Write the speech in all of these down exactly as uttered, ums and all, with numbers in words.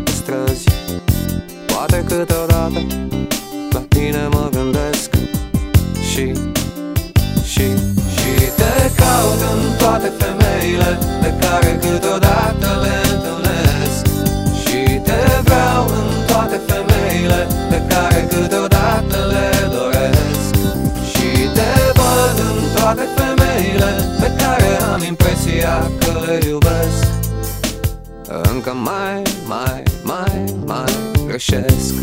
pe străzi. Poate câteodată la tine mă gândesc și, și, și te caut în toate femeile pe care câteodată le întâlnesc. Și te vreau în toate femeile pe care câteodată le doresc. Și te văd în toate femeile pe care am impresia că le iubesc. Încă mai, mai, mai, mai greșesc.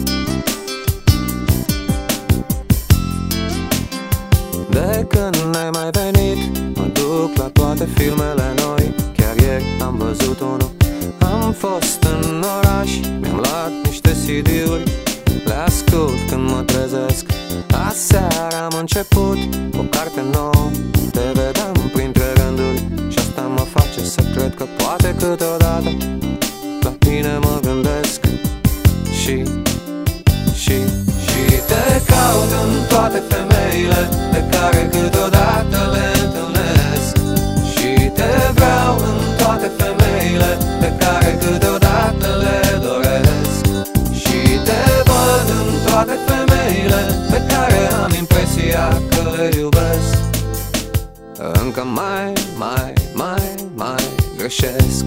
De când n-ai mai venit, mă duc la toate filmele noi. Chiar ieri am văzut unul. Am fost în oraș, mi-am luat niște C D-uri, le ascult când mă trezesc. Aseară am început o carte nouă, te vedeam printre rânduri și asta mă face să cred că poate câteodată la tine mă gândesc. Și, și, și te caut în toate femeile pe care câteodată le întâlnesc. Și te vreau în toate femeile pe care câteodată le doresc. Și te văd în toate femeile pe care am impresia că le iubesc. Încă mai, mai, mai, mai greșesc.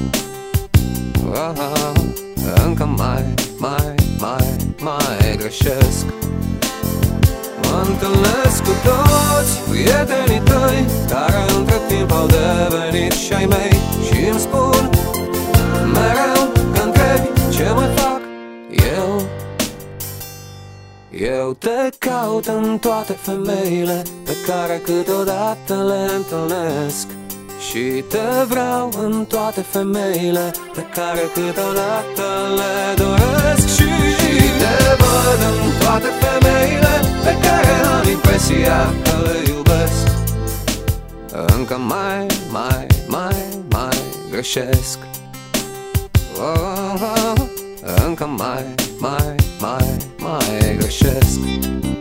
Oh, încă mai, mai, mai, mai greșesc. Mă întâlnesc cu toți prietenii tăi care între timp au devenit și ai mei și îmi spun mereu că întrebi ce mai fac eu. Eu te caut în toate femeile pe care câteodată le întâlnesc. Și te vreau în toate femeile pe care câteodată le doresc. Și te văd în toate femeile pe care am impresia că le iubesc. Încă mai, mai, mai, mai greșesc. Oh, oh, oh. Încă mai, mai, mai, mai greșesc.